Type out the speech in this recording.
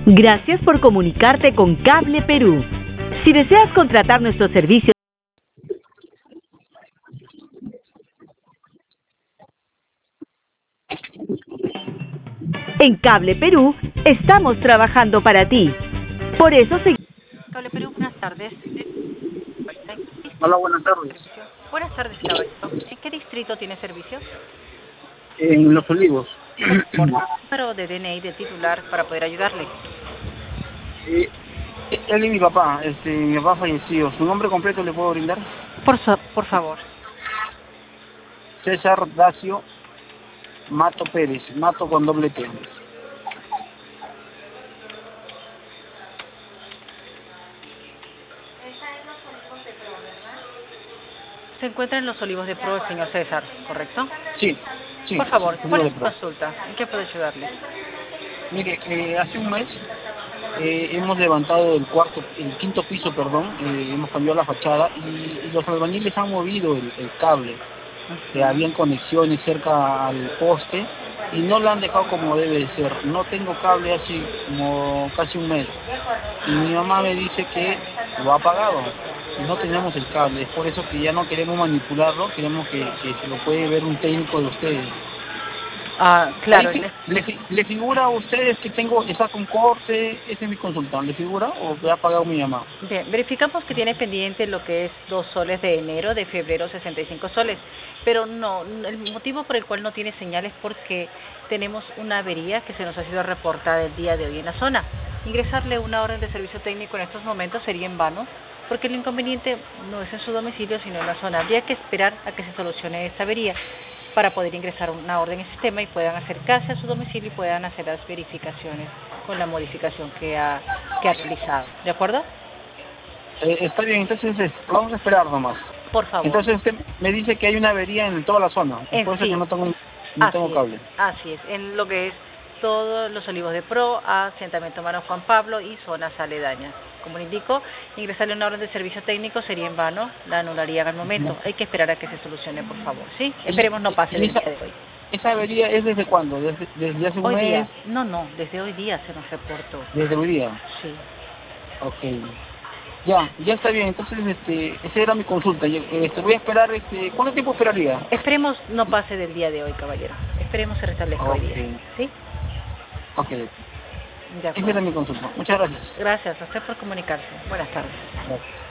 Gracias por comunicarte con Cable Perú. Si deseas contratar nuestros servicios, en Cable Perú estamos trabajando para ti. Por eso Cable Perú, buenas tardes. Hola, buenas tardes. Buenas tardes, caballero. ¿En qué distrito tiene servicio? En Los Olivos. Por número de DNI de titular para poder ayudarle. Él y mi papá, mi papá falleció. ¿Su nombre completo le puedo brindar? Por favor. César Dacio Mato Pérez, Mato con doble T. Se encuentra en Los Olivos de Pro el señor César, ¿correcto? Sí, sí. Por favor, sí, ¿cuál es de su Pro. consulta? ¿En qué puedo ayudarle? Mire, hace un mes hemos levantado el quinto piso, perdón, hemos cambiado la fachada y los albañiles han movido el cable. Habían conexiones cerca al poste y no lo han dejado como debe de ser. No tengo cable hace como casi un mes y mi mamá me dice que lo ha apagado y no tenemos el cable. Es por eso que ya no queremos manipularlo, queremos que se lo puede ver un técnico de ustedes. Claro. Ahí ¿Le figura a ustedes que está con corte? Ese es mi consulta. ¿Le figura o le ha pagado mi mamá? Bien, verificamos que tiene pendiente lo que es 2 soles de enero, de febrero 65 soles, pero no, el motivo por el cual no tiene señal es porque tenemos una avería que se nos ha sido reportada el día de hoy en la zona. Ingresarle una orden de servicio técnico en estos momentos sería en vano, porque el inconveniente no es en su domicilio, sino en la zona. Habría que esperar a que se solucione esta avería para poder ingresar una orden en sistema y puedan acercarse a su domicilio y puedan hacer las verificaciones con la modificación que ha realizado. ¿De acuerdo? Está bien, entonces vamos a esperar nomás. Por favor. Entonces usted me dice que hay una avería en toda la zona, por eso Sí. que no tengo cable. Así es, en lo que es todos Los Olivos de Pro, asentamiento Mano Juan Pablo y zonas aledañas. Como le indico, ingresarle una orden de servicio técnico sería en vano, la anularían al momento. Hay que esperar a que se solucione, por favor, ¿sí? Esperemos no pase del día de hoy. ¿Esa avería es desde cuándo? ¿Desde hace un Hoy mes? día, no, desde hoy día se nos reportó. ¿Desde hoy día? Sí. Ok. Ya está bien, entonces esa era mi consulta. Voy a esperar, ¿cuánto tiempo esperaría? Esperemos no pase del día de hoy, caballero. Esperemos se restablezca hoy día, ¿sí? Ok. De acuerdo. Esa era mi consulta. Muchas gracias. Gracias a usted por comunicarse. Buenas tardes. Gracias.